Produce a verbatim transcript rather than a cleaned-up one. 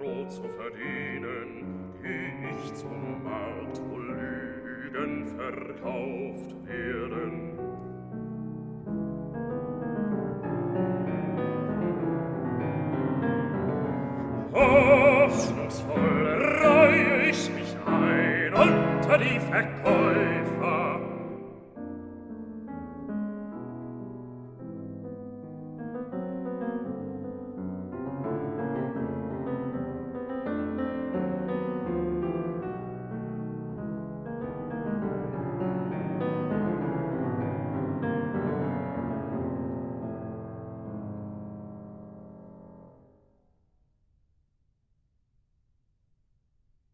Brot zu verdienen, geh ich zum Markt, wo Lügen verkauft werden.